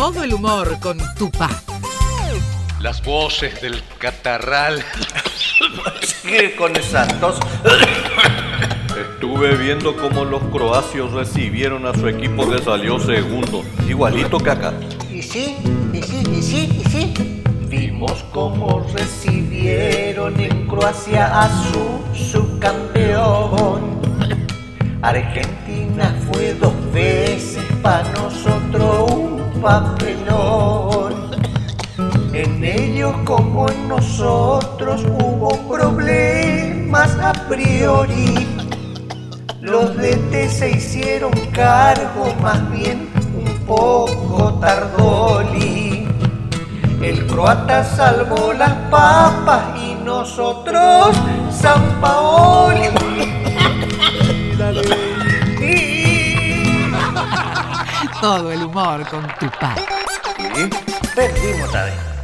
Todo el humor con Tupá. Las voces del catarral. Sigue con esas tos. Estuve viendo cómo los croacios recibieron a su equipo que salió segundo. Igualito que acá. Y sí. Vimos cómo recibieron en Croacia a su subcampeón. Argentina fue 2 veces para nosotros un papelón. En ellos como en nosotros hubo problemas a priori. Los DT se hicieron cargo, más bien un poco tardoli. El croata salvó las papas y nosotros San Paoli. Todo el humor con Tupá. Y perdimos otra vez.